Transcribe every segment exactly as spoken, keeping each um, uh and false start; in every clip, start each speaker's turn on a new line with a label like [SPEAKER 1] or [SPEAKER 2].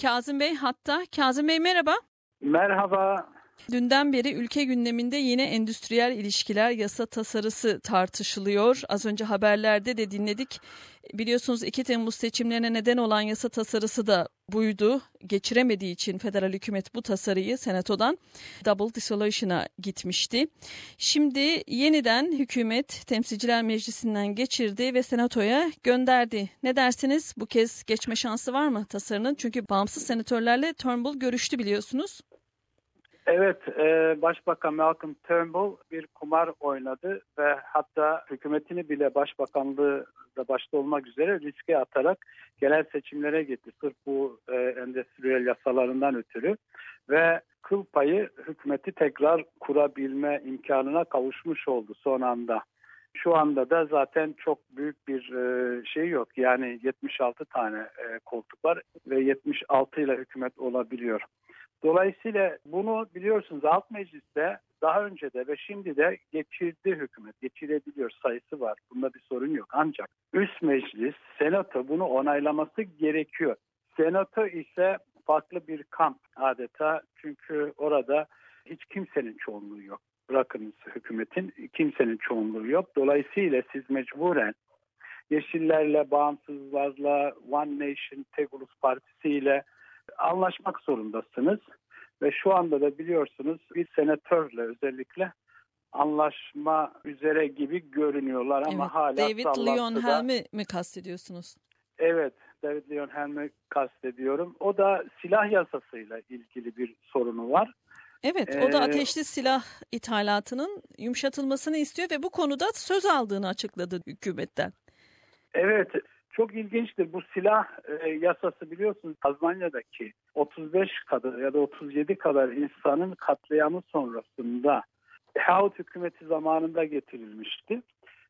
[SPEAKER 1] Kazım Bey hatta. Kazım Bey merhaba.
[SPEAKER 2] Merhaba.
[SPEAKER 1] Dünden beri ülke gündeminde yine endüstriyel ilişkiler yasa tasarısı tartışılıyor. Az önce haberlerde de dinledik. Biliyorsunuz iki Temmuz seçimlerine neden olan yasa tasarısı da buydu. Geçiremediği için federal hükümet bu tasarıyı senatodan double dissolution'a gitmişti. Şimdi yeniden hükümet Temsilciler Meclisi'nden geçirdi ve senatoya gönderdi. Ne dersiniz? Bu kez geçme şansı var mı tasarının? Çünkü bağımsız senatörlerle Turnbull görüştü biliyorsunuz.
[SPEAKER 2] Evet, e, Başbakan Malcolm Turnbull bir kumar oynadı ve hatta hükümetini bile başbakanlığı da başta olmak üzere riske atarak genel seçimlere gitti. Sırf bu e, endüstriyel yasalarından ötürü ve kıl payı hükümeti tekrar kurabilme imkanına kavuşmuş oldu son anda. Şu anda da zaten çok büyük bir e, şey yok. Yani yetmiş altı tane e, koltuk var ve yetmiş altı ile hükümet olabiliyor. Dolayısıyla bunu biliyorsunuz alt mecliste daha önce de ve şimdi de geçirdi hükümet. Geçirebiliyor, sayısı var. Bunda bir sorun yok. Ancak üst meclis, senato bunu onaylaması gerekiyor. Senato ise farklı bir kamp adeta. Çünkü orada hiç kimsenin çoğunluğu yok. Bırakınız hükümetin, kimsenin çoğunluğu yok. Dolayısıyla siz mecburen Yeşillerle, Bağımsızlarla, One Nation, Tek Ulus Partisi ile anlaşmak zorundasınız ve şu anda da biliyorsunuz bir senatörle özellikle anlaşma üzere gibi görünüyorlar ama
[SPEAKER 1] evet,
[SPEAKER 2] hala
[SPEAKER 1] David
[SPEAKER 2] sallantıda.
[SPEAKER 1] Leon Helm'i mi kastediyorsunuz?
[SPEAKER 2] Evet, David Leon Helm'i kastediyorum. O da silah yasasıyla ilgili bir sorunu var.
[SPEAKER 1] Evet, o da ateşli silah ithalatının yumuşatılmasını istiyor ve bu konuda söz aldığını açıkladı hükümetten.
[SPEAKER 2] Evet, çok ilginçtir. Bu silah e, yasası biliyorsunuz Tazmanya'daki otuz beş kadar ya da otuz yedi kadar insanın katliamı sonrasında Howard hükümeti zamanında getirilmişti.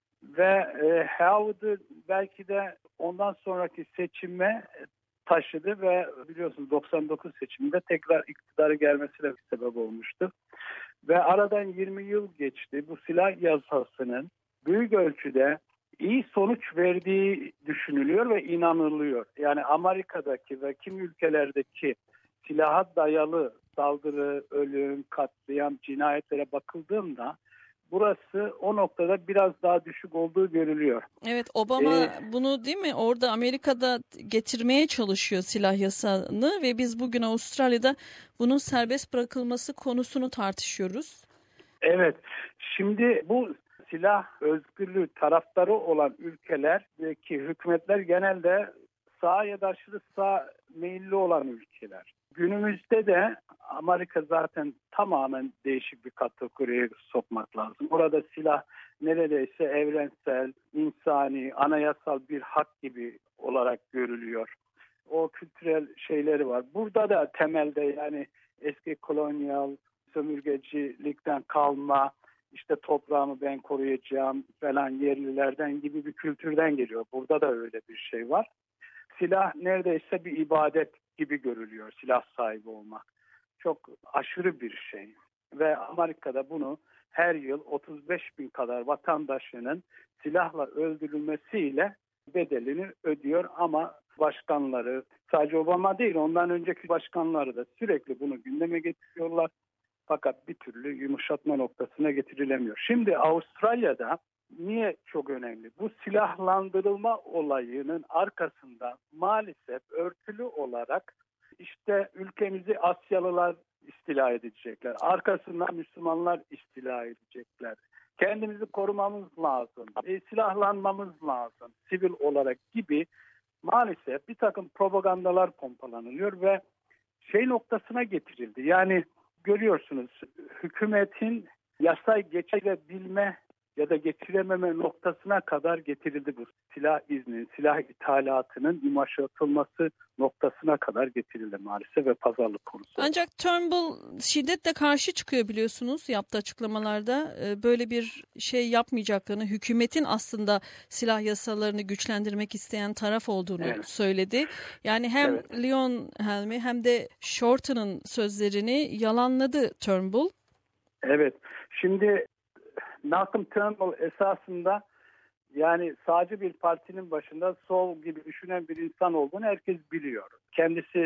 [SPEAKER 2] Ve e, Howard'ı belki de ondan sonraki seçime taşıdı ve biliyorsunuz doksan dokuz seçiminde tekrar iktidara gelmesine bir sebep olmuştu. Ve aradan yirmi yıl geçti. Bu silah yasasının büyük ölçüde iyi sonuç verdiği düşünülüyor ve inanılıyor. Yani Amerika'daki ve kimi ülkelerdeki silaha dayalı saldırı, ölüm, katliam, cinayetlere bakıldığında burası o noktada biraz daha düşük olduğu görülüyor.
[SPEAKER 1] Evet, Obama
[SPEAKER 2] ee,
[SPEAKER 1] bunu değil mi orada Amerika'da getirmeye çalışıyor silah yasasını ve biz bugün Avustralya'da bunun serbest bırakılması konusunu tartışıyoruz.
[SPEAKER 2] Evet, şimdi bu silah özgürlüğü taraftarı olan ülkelerdeki hükümetler genelde sağ ya da aşırı sağ meyilli olan ülkeler. Günümüzde de Amerika zaten tamamen değişik bir kategoriye sokmak lazım. Orada silah neredeyse evrensel, insani, anayasal bir hak gibi olarak görülüyor. O kültürel şeyleri var. Burada da temelde yani eski kolonyal, sömürgecilikten kalma, işte toprağımı ben koruyacağım falan yerlilerden gibi bir kültürden geliyor. Burada da öyle bir şey var. Silah neredeyse bir ibadet gibi görülüyor, silah sahibi olmak. Çok aşırı bir şey. Ve Amerika'da bunu her yıl otuz beş bin kadar vatandaşının silahla öldürülmesiyle bedelini ödüyor ama başkanları, sadece Obama değil ondan önceki başkanları da sürekli bunu gündeme getiriyorlar. Fakat bir türlü yumuşatma noktasına getirilemiyor. Şimdi Avustralya'da niye çok önemli? Bu silahlandırılma olayının arkasında maalesef örtülü olarak işte ülkemizi Asyalılar istila edecekler. Arkasından Müslümanlar istila edecekler. Kendimizi korumamız lazım. E, silahlanmamız lazım. Sivil olarak gibi maalesef bir takım propagandalar pompalanıyor ve şey noktasına getirildi. Yani görüyorsunuz hükümetin yasayı geçirebilme ya da geçirememe noktasına kadar getirildi bu silah izni, silah ithalatının yumuşatılması noktasına kadar getirildi maalesef ve pazarlık konusu.
[SPEAKER 1] Ancak Turnbull şiddetle karşı çıkıyor biliyorsunuz yaptığı açıklamalarda. Böyle bir şey yapmayacaklarını, hükümetin aslında silah yasalarını güçlendirmek isteyen taraf olduğunu evet. söyledi. Yani hem evet. Leon Helm'i hem de Shorten'ın sözlerini yalanladı Turnbull.
[SPEAKER 2] Evet, şimdi Malcolm Turnbull esasında yani sağcı bir partinin başında sol gibi düşünen bir insan olduğunu herkes biliyor. Kendisi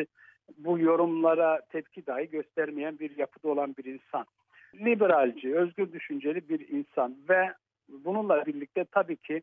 [SPEAKER 2] bu yorumlara tepki dahi göstermeyen bir yapıda olan bir insan. Liberalci, özgür düşünceli bir insan ve bununla birlikte tabii ki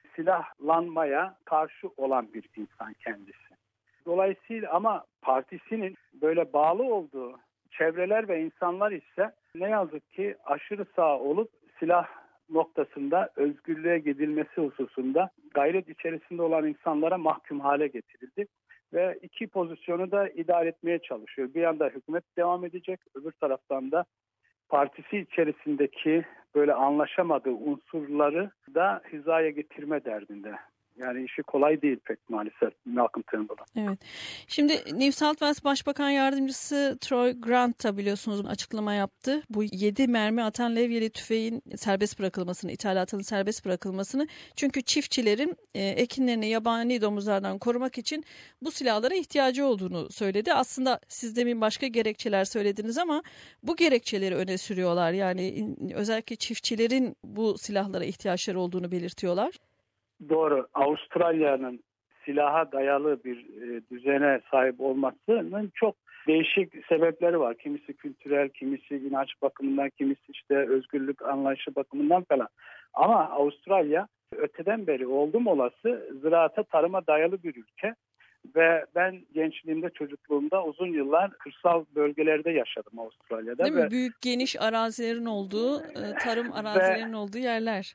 [SPEAKER 2] silahlanmaya karşı olan bir insan kendisi. Dolayısıyla ama partisinin böyle bağlı olduğu çevreler ve insanlar ise ne yazık ki aşırı sağ olup silah noktasında özgürlüğe gidilmesi hususunda gayret içerisinde olan insanlara mahkum hale getirildi. Ve iki pozisyonu da idare etmeye çalışıyor. Bir yanda hükümet devam edecek, öbür taraftan da partisi içerisindeki böyle anlaşamadığı unsurları da hizaya getirme derdinde. Yani işi kolay değil pek maalesef Malcolm Turnbull'un.
[SPEAKER 1] Evet. Şimdi New South Wales Başbakan Yardımcısı Troy Grant da biliyorsunuz açıklama yaptı. Bu yedi mermi atan levyeli tüfeğin serbest bırakılmasını, ithalatının serbest bırakılmasını. Çünkü çiftçilerin e, ekinlerini yabani domuzlardan korumak için bu silahlara ihtiyacı olduğunu söyledi. Aslında siz demin başka gerekçeler söylediniz ama bu gerekçeleri öne sürüyorlar. Yani özellikle çiftçilerin bu silahlara ihtiyaçları olduğunu belirtiyorlar.
[SPEAKER 2] Doğru. Avustralya'nın silaha dayalı bir e, düzene sahip olmasının çok değişik sebepleri var. Kimisi kültürel, kimisi inanç bakımından, kimisi işte özgürlük anlayışı bakımından falan. Ama Avustralya öteden beri oldum olası ziraata, tarıma dayalı bir ülke. Ve ben gençliğimde, çocukluğumda uzun yıllar kırsal bölgelerde yaşadım Avustralya'da.
[SPEAKER 1] Değil
[SPEAKER 2] ve,
[SPEAKER 1] mi? Büyük geniş arazilerin olduğu, tarım arazilerinin ve, olduğu yerler.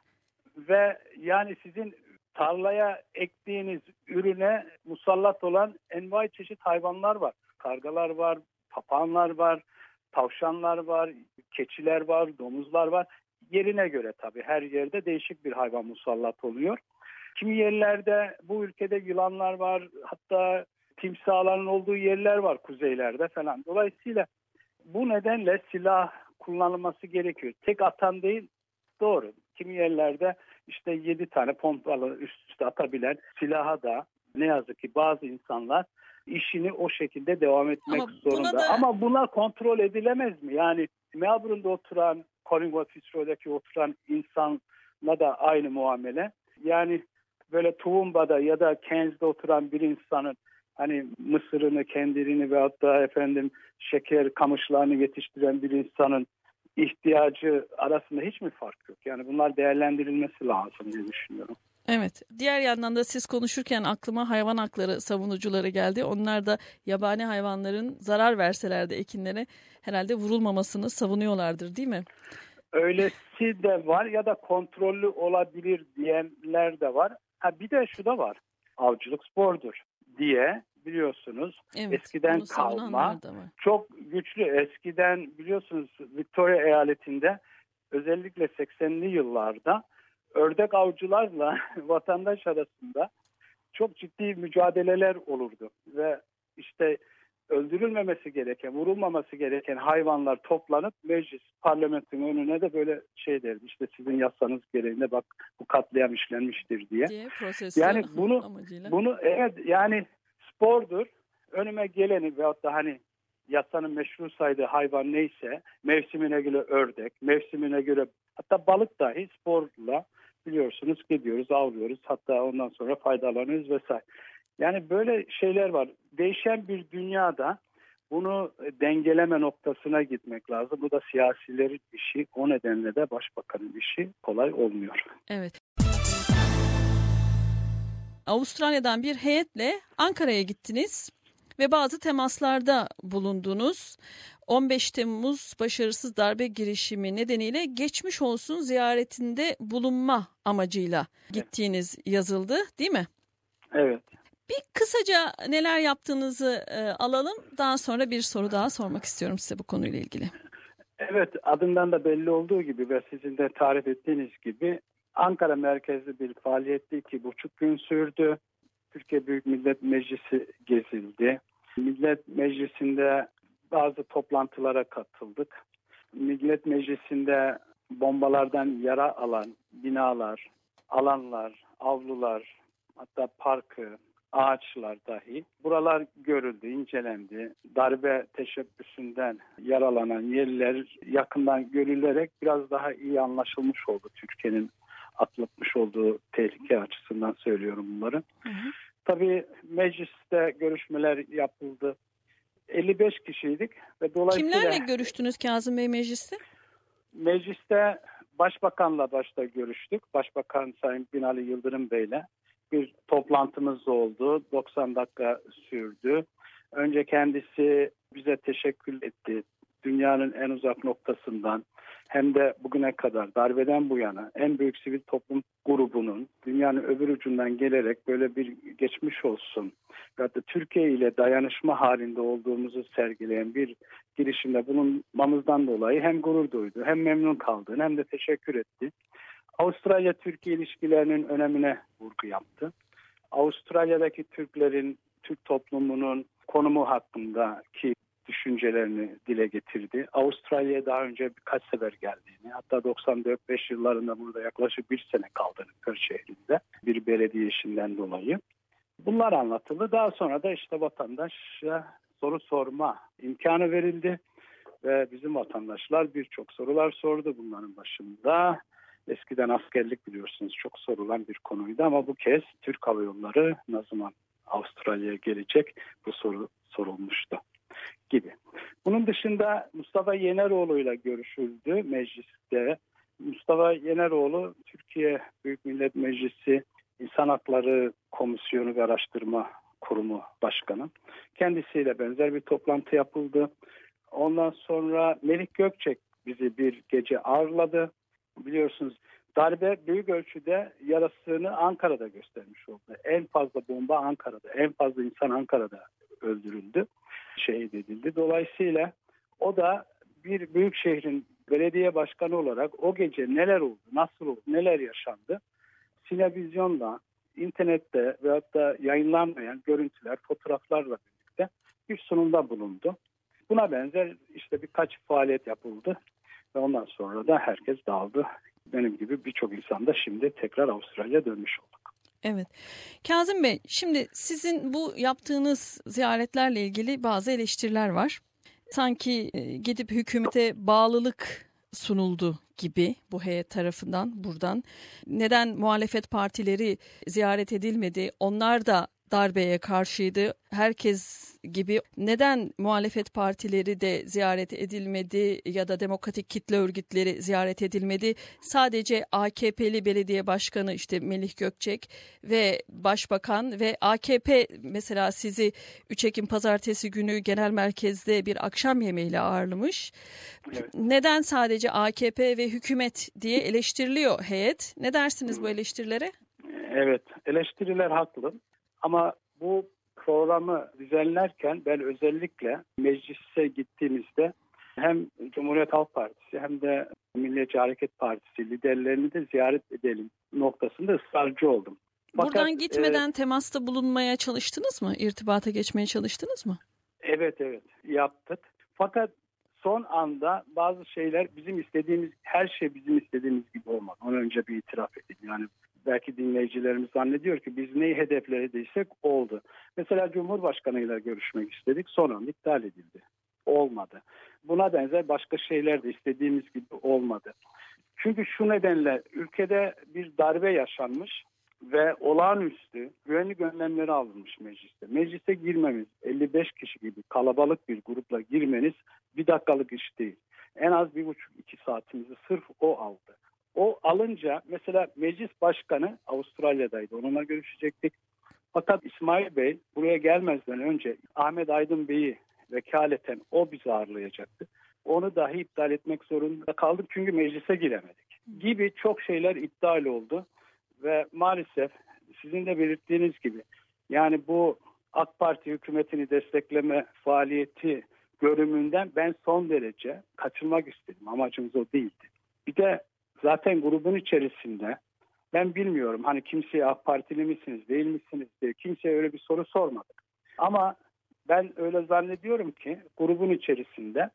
[SPEAKER 2] Ve yani sizin tarlaya ektiğiniz ürüne musallat olan envai çeşit hayvanlar var. Kargalar var, papağanlar var, tavşanlar var, keçiler var, domuzlar var. Yerine göre tabii her yerde değişik bir hayvan musallat oluyor. Kimi yerlerde bu ülkede yılanlar var, hatta timsahların olduğu yerler var kuzeylerde falan. Dolayısıyla bu nedenle silah kullanılması gerekiyor. Tek atan değil, doğru. Kimi yerlerde işte yedi tane pompalı üst üste atabilen silaha da ne yazık ki bazı insanlar işini o şekilde devam etmek
[SPEAKER 1] Ama
[SPEAKER 2] zorunda.
[SPEAKER 1] da...
[SPEAKER 2] Ama bunlar kontrol edilemez mi? Yani Melbourne'de oturan, Collingwood Fitzroy'daki oturan insanla da aynı muamele. Yani böyle Toowoomba'da ya da Cairns'de oturan bir insanın hani mısırını, kendirini veyahut da efendim şeker kamışlarını yetiştiren bir insanın ihtiyacı arasında hiç mi fark yok? Yani bunlar değerlendirilmesi lazım diye düşünüyorum.
[SPEAKER 1] Evet. Diğer yandan da siz konuşurken aklıma hayvan hakları savunucuları geldi. Onlar da yabani hayvanların zarar verseler de ekinlere herhalde vurulmamasını savunuyorlardır, değil mi?
[SPEAKER 2] Öylesi de var ya da kontrollü olabilir diyenler de var. Ha bir de şu da var. Avcılık spordur diye biliyorsunuz.
[SPEAKER 1] Evet,
[SPEAKER 2] eskiden kalma çok güçlü. Eskiden biliyorsunuz Victoria eyaletinde özellikle seksenli yıllarda ördek avcılarla vatandaş arasında çok ciddi mücadeleler olurdu. Ve işte öldürülmemesi gereken, vurulmaması gereken hayvanlar toplanıp meclis, parlamentonun önüne de böyle şey derdi. İşte sizin yasanız gereğinde bak bu katliam işlenmiştir diye.
[SPEAKER 1] diye
[SPEAKER 2] yani bunu
[SPEAKER 1] amacıyla.
[SPEAKER 2] bunu evet yani spordur. Önüme geleni veyahut da hani yasanın meşru saydığı hayvan neyse mevsimine göre ördek, mevsimine göre hatta balık dahi sporla biliyorsunuz gidiyoruz, avlıyoruz. Hatta ondan sonra faydalanıyoruz vesaire. Yani böyle şeyler var. Değişen bir dünyada bunu dengeleme noktasına gitmek lazım. Bu da siyasilerin işi. O nedenle de başbakanın işi kolay olmuyor.
[SPEAKER 1] Evet. Avustralya'dan bir heyetle Ankara'ya gittiniz ve bazı temaslarda bulundunuz. on beş Temmuz başarısız darbe girişimi nedeniyle geçmiş olsun ziyaretinde bulunma amacıyla gittiğiniz yazıldı, değil mi?
[SPEAKER 2] Evet.
[SPEAKER 1] Bir kısaca neler yaptığınızı e, alalım. Daha sonra bir soru daha sormak istiyorum size bu konuyla ilgili.
[SPEAKER 2] Evet, adından da belli olduğu gibi ve sizin de tarif ettiğiniz gibi Ankara merkezli bir faaliyetti. iki buçuk gün sürdü. Türkiye Büyük Millet Meclisi gezildi. Millet Meclisi'nde bazı toplantılara katıldık. Millet Meclisi'nde bombalardan yara alan binalar, alanlar, avlular, hatta parkı, ağaçlar dahi. Buralar görüldü, incelendi. Darbe teşebbüsünden yaralanan yerler yakından görülerek biraz daha iyi anlaşılmış oldu. Türkiye'nin atlatmış olduğu tehlike açısından söylüyorum bunları. Hı hı. Tabii mecliste görüşmeler yapıldı. elli beş kişiydik ve dolayısıyla
[SPEAKER 1] Kimlerle görüştünüz Kazım Bey mecliste?
[SPEAKER 2] Mecliste Başbakan'la başta görüştük. Başbakan Sayın Binali Yıldırım Bey'le bir toplantımız oldu. doksan dakika sürdü. Önce kendisi bize teşekkür etti. Dünyanın en uzak noktasından hem de bugüne kadar darbeden bu yana en büyük sivil toplum grubunun dünyanın öbür ucundan gelerek böyle bir geçmiş olsun. Hatta Türkiye ile dayanışma halinde olduğumuzu sergileyen bir girişimde bulunmamızdan dolayı hem gurur duydu, hem memnun kaldı, hem de teşekkür etti. Avustralya-Türkiye ilişkilerinin önemine vurgu yaptı. Avustralya'daki Türklerin, Türk toplumunun konumu hakkındaki düşüncelerini dile getirdi. Avustralya'ya daha önce birkaç sefer geldiğini, hatta doksan dört beş yıllarında burada yaklaşık bir sene kaldığını Kırşehir'de bir belediye işinden dolayı. Bunlar anlatıldı. Daha sonra da işte vatandaşa soru sorma imkanı verildi ve bizim vatandaşlar birçok sorular sordu bunların başında. Eskiden askerlik biliyorsunuz çok sorulan bir konuydu ama bu kez Türk Hava Yolları ne zaman Avustralya'ya gelecek bu soru sorulmuştu gibi. Bunun dışında Mustafa Yeneroğlu'yla görüşüldü mecliste. Mustafa Yeneroğlu Türkiye Büyük Millet Meclisi İnsan Hakları Komisyonu ve Araştırma Kurumu Başkanı. Kendisiyle benzer bir toplantı yapıldı. Ondan sonra Melih Gökçek bizi bir gece ağırladı. Biliyorsunuz darbe büyük ölçüde yarasını Ankara'da göstermiş oldu. En fazla bomba Ankara'da, en fazla insan Ankara'da öldürüldü, şehit edildi. Dolayısıyla o da bir büyük şehrin belediye başkanı olarak o gece neler oldu, nasıl oldu, neler yaşandı? Sinevizyonla, internette ve hatta yayınlanmayan görüntüler, fotoğraflarla birlikte bir sunumda bulundu. Buna benzer işte birkaç faaliyet yapıldı ve ondan sonra da herkes dağıldı. Benim gibi birçok insan da şimdi tekrar Avustralya dönmüş olduk.
[SPEAKER 1] Evet. Kazım Bey, şimdi sizin bu yaptığınız ziyaretlerle ilgili bazı eleştiriler var. Sanki gidip hükümete bağlılık sunuldu gibi bu heyet tarafından buradan. Neden muhalefet partileri ziyaret edilmedi? Onlar da darbeye karşıydı. Herkes gibi neden muhalefet partileri de ziyaret edilmedi ya da demokratik kitle örgütleri ziyaret edilmedi? Sadece A K P'li belediye başkanı işte Melih Gökçek ve başbakan ve A K P mesela sizi üç Ekim pazartesi günü genel merkezde bir akşam yemeğiyle ağırlamış. Evet. Neden sadece A K P ve hükümet diye eleştiriliyor heyet? Ne dersiniz bu eleştirilere?
[SPEAKER 2] Evet, eleştiriler haklı. Ama bu programı düzenlerken ben özellikle meclise gittiğimizde hem Cumhuriyet Halk Partisi hem de Milliyetçi Hareket Partisi liderlerini de ziyaret edelim noktasında ısrarcı oldum.
[SPEAKER 1] Fakat, Buradan gitmeden e, temasta bulunmaya çalıştınız mı? İrtibata geçmeye çalıştınız mı?
[SPEAKER 2] Evet evet yaptık. Fakat son anda bazı şeyler bizim istediğimiz, her şey bizim istediğimiz gibi olmadı. Onu önce bir itiraf edeyim. Yani belki dinleyicilerimiz zannediyor ki biz neyi hedeflediysek oldu. Mesela Cumhurbaşkanıyla görüşmek istedik, son anda iptal edildi. Olmadı. Buna benzer başka şeyler de istediğimiz gibi olmadı. Çünkü şu nedenle ülkede bir darbe yaşanmış ve olağanüstü güvenlik önlemleri alınmış mecliste. Meclise girmemiz, elli beş kişi gibi kalabalık bir grupla girmeniz bir dakikalık iş değil. En az bir buçuk iki saatimizi sırf o aldı. O alınca mesela meclis başkanı Avustralya'daydı. Onunla görüşecektik. Fakat İsmail Bey buraya gelmezden önce Ahmet Aydın Bey'i vekaleten o bizi ağırlayacaktı. Onu dahi iptal etmek zorunda kaldık çünkü meclise giremedik. Gibi çok şeyler iptal oldu. Ve maalesef sizin de belirttiğiniz gibi yani bu AK Parti hükümetini destekleme faaliyeti görümünden ben son derece kaçınmak istedim. Amacımız o değildi. Bir de zaten grubun içerisinde ben bilmiyorum hani kimseye AK Partili misiniz değil misiniz diye kimseye öyle bir soru sormadık. Ama ben öyle zannediyorum ki grubun içerisinde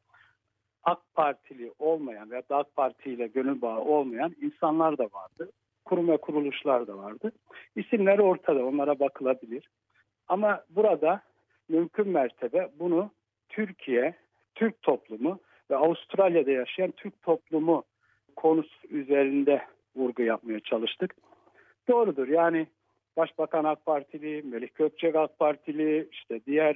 [SPEAKER 2] AK Partili olmayan veya AK Parti ile gönül bağı olmayan insanlar da vardı. Kurum ve kuruluşlar da vardı. İsimleri ortada, onlara bakılabilir. Ama burada mümkün mertebe bunu Türkiye, Türk toplumu ve Avustralya'da yaşayan Türk toplumu konusu üzerinde vurgu yapmaya çalıştık. Doğrudur yani Başbakan AK Partili, Melih Gökçek AK Partili, işte diğer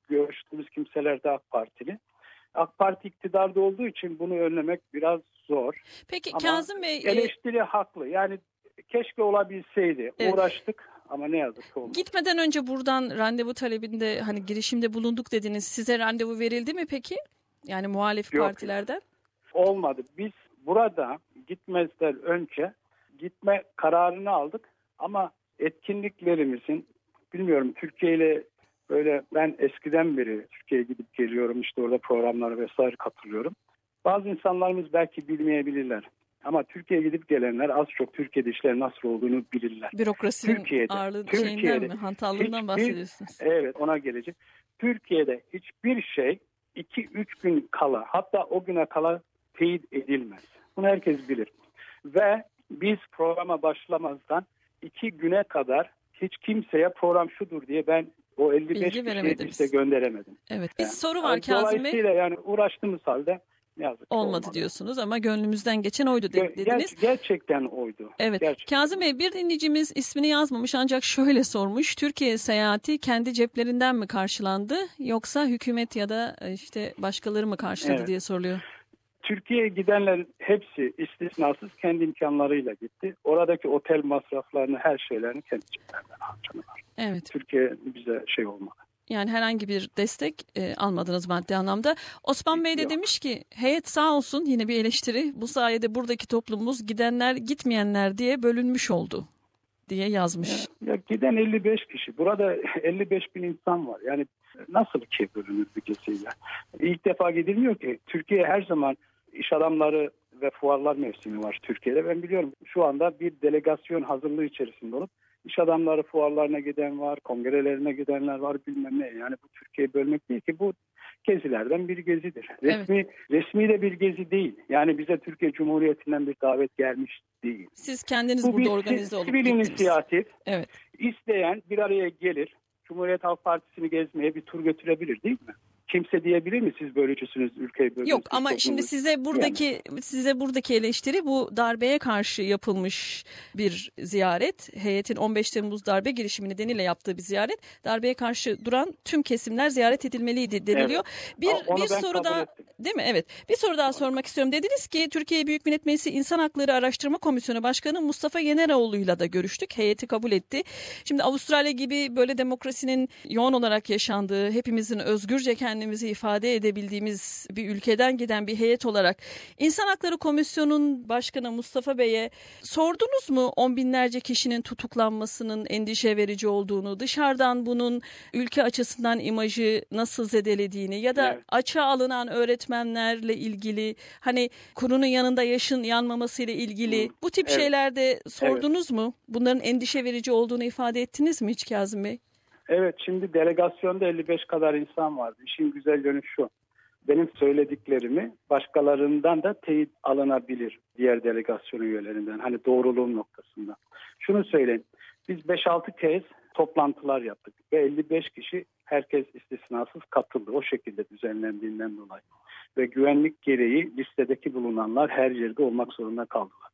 [SPEAKER 2] görüştüğümüz kimseler de AK Partili. AK Parti iktidarda olduğu için bunu önlemek biraz zor.
[SPEAKER 1] Peki
[SPEAKER 2] ama
[SPEAKER 1] Kazım Bey...
[SPEAKER 2] eleştiri e... haklı. Yani keşke olabilseydi. Evet. Uğraştık ama ne yazık ki olmadı.
[SPEAKER 1] Gitmeden önce buradan randevu talebinde hani girişimde bulunduk dediniz. Size randevu verildi mi peki? Yani muhalif
[SPEAKER 2] Yok,
[SPEAKER 1] partilerden?
[SPEAKER 2] Olmadı. Biz burada gitmezden önce gitme kararını aldık ama etkinliklerimizin, bilmiyorum, Türkiye ile böyle, ben eskiden beri Türkiye'ye gidip geliyorum, işte orada programlara vesaire katılıyorum. Bazı insanlarımız belki bilmeyebilirler ama Türkiye'ye gidip gelenler az çok Türkiye'de işler nasıl olduğunu bilirler.
[SPEAKER 1] Bürokrasinin
[SPEAKER 2] Türkiye'de,
[SPEAKER 1] ağırlığı
[SPEAKER 2] Türkiye'de,
[SPEAKER 1] şeyinden mi, hantallığından bahsediyorsunuz?
[SPEAKER 2] Evet, ona gelecek. Türkiye'de hiçbir şey iki üç gün kala, hatta o güne kala teyit edilmez. Bunu herkes bilir. Ve biz programa başlamazdan iki güne kadar hiç kimseye program şudur diye ben o elli beş kişiye size gönderemedim.
[SPEAKER 1] Evet. Bir
[SPEAKER 2] yani,
[SPEAKER 1] soru var Kazım Bey.
[SPEAKER 2] Dolayısıyla yani uğraştığımız halde ne yazık ki
[SPEAKER 1] olmadı,
[SPEAKER 2] olmadı
[SPEAKER 1] diyorsunuz ama gönlümüzden geçen oydu dediniz.
[SPEAKER 2] Ger- gerçekten oydu.
[SPEAKER 1] Evet.
[SPEAKER 2] Gerçekten.
[SPEAKER 1] Kazım Bey, bir dinleyicimiz ismini yazmamış ancak şöyle sormuş. Türkiye seyahati kendi ceplerinden mi karşılandı yoksa hükümet ya da işte başkaları mı karşıladı evet. diye soruluyor.
[SPEAKER 2] Türkiye'ye gidenlerin hepsi istisnasız kendi imkanlarıyla gitti. Oradaki otel masraflarını, her şeylerini kendi ceplerinden harcadılar.
[SPEAKER 1] Evet.
[SPEAKER 2] Türkiye bize şey olmadı.
[SPEAKER 1] Yani herhangi bir destek e, almadınız maddi anlamda. Osman Bey de Yok. demiş ki heyet sağ olsun, yine bir eleştiri. Bu sayede buradaki toplumumuz gidenler gitmeyenler diye bölünmüş oldu diye yazmış.
[SPEAKER 2] Ya, ya giden elli beş kişi. Burada elli beş bin insan var. Yani nasıl ki bölünür bir geziyle? İlk defa gidilmiyor ki. Türkiye her zaman iş adamları ve fuarlar mevsimi var Türkiye'de. Ben biliyorum, şu anda bir delegasyon hazırlığı içerisinde olup İş adamları fuarlarına giden var, kongrelerine gidenler var, bilmem ne. Yani bu Türkiye'yi bölmek değil ki, bu gezilerden bir gezidir. Resmi evet. resmi de bir gezi değil. Yani bize Türkiye Cumhuriyeti'nden bir davet gelmiş değil.
[SPEAKER 1] Siz kendiniz
[SPEAKER 2] bu
[SPEAKER 1] burada organize olup
[SPEAKER 2] sivil
[SPEAKER 1] gittiniz.
[SPEAKER 2] inisiyatif.
[SPEAKER 1] Evet.
[SPEAKER 2] İsteyen bir araya gelir, Cumhuriyet Halk Partisi'ni gezmeye bir tur götürebilir, değil mi? Kimse diyebilir mi siz bölücüsünüz, ülkeyi bölücüsünüz?
[SPEAKER 1] Yok ama şimdi size buradaki yani. size buradaki eleştiri bu darbeye karşı yapılmış bir ziyaret. Heyetin on beş Temmuz darbe girişimi nedeniyle yaptığı bir ziyaret. Darbeye karşı duran tüm kesimler ziyaret edilmeliydi deniliyor. Evet. Bir
[SPEAKER 2] Onu
[SPEAKER 1] bir soru daha
[SPEAKER 2] ettim.
[SPEAKER 1] Değil mi? Evet. Bir soru daha sormak istiyorum. Dediniz ki Türkiye Büyük Millet Meclisi İnsan Hakları Araştırma Komisyonu Başkanı Mustafa Yeneroğlu'yla da görüştük. Heyeti kabul etti. Şimdi Avustralya gibi böyle demokrasinin yoğun olarak yaşandığı, hepimizin özgürce kendimizi ifade edebildiğimiz bir ülkeden giden bir heyet olarak İnsan Hakları Komisyonu'nun Başkanı Mustafa Bey'e sordunuz mu on binlerce kişinin tutuklanmasının endişe verici olduğunu, dışarıdan bunun ülke açısından imajı nasıl zedelediğini ya da evet. açığa alınan öğretmenlerle ilgili, hani kurunun yanında yaşın yanmaması ile ilgili Hı. bu tip evet. şeylerde sordunuz evet. mu? Bunların endişe verici olduğunu ifade ettiniz mi hiç Kazım Bey?
[SPEAKER 2] Evet, şimdi delegasyonda elli beş kadar insan vardı. İşin güzel yönü şu. Benim söylediklerimi başkalarından da teyit alınabilir, diğer delegasyon üyelerinden. Hani doğruluğum noktasında. Şunu söyleyeyim. Biz beş altı kez toplantılar yaptık ve elli beş kişi, herkes istisnasız katıldı. O şekilde düzenlendiğinden dolayı. Ve güvenlik gereği listedeki bulunanlar her yerde olmak zorunda kaldılar.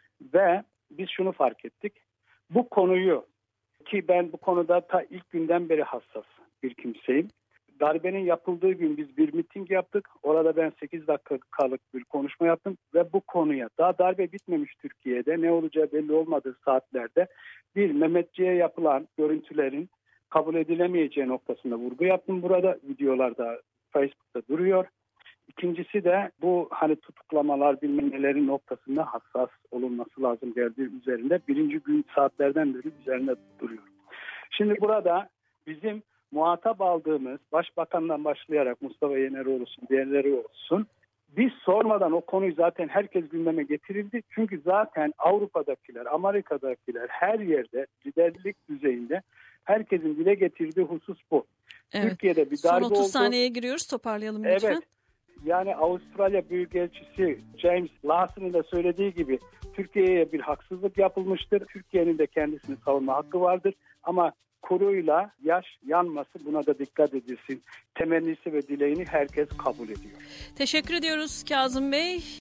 [SPEAKER 2] Ve biz şunu fark ettik. Bu konuyu, ki ben bu konuda ta ilk günden beri hassas bir kimseyim. Darbenin yapıldığı gün biz bir miting yaptık. Orada ben sekiz dakikalık bir konuşma yaptım ve bu konuya, daha darbe bitmemiş Türkiye'de, ne olacağı belli olmadığı saatlerde bir Mehmetçiğe yapılan görüntülerin kabul edilemeyeceği noktasında vurgu yaptım. Burada videolarda Facebook'ta duruyor. İkincisi de bu hani tutuklamalar bilmem nelerin noktasında hassas olunması lazım geldiği üzerinde birinci gün saatlerden beri üzerinde duruyor. Şimdi burada bizim muhatap aldığımız başbakandan başlayarak Mustafa Yeneroğlu olsun, diğerleri olsun, biz sormadan o konuyu zaten herkes gündeme getirildi. Çünkü zaten Avrupa'dakiler, Amerika'dakiler her yerde liderlik düzeyinde herkesin dile getirdiği husus bu.
[SPEAKER 1] Evet.
[SPEAKER 2] Türkiye'de bir darbe oldu.
[SPEAKER 1] Son otuz saniyeye giriyoruz, toparlayalım lütfen.
[SPEAKER 2] Evet. Yani Avustralya Büyükelçisi James Lawson'ın da söylediği gibi Türkiye'ye bir haksızlık yapılmıştır. Türkiye'nin de kendisini savunma hakkı vardır. Ama kuruyla yaş yanması, buna da dikkat edilsin. Temennisi ve dileğini herkes kabul ediyor.
[SPEAKER 1] Teşekkür ediyoruz Kazım Bey.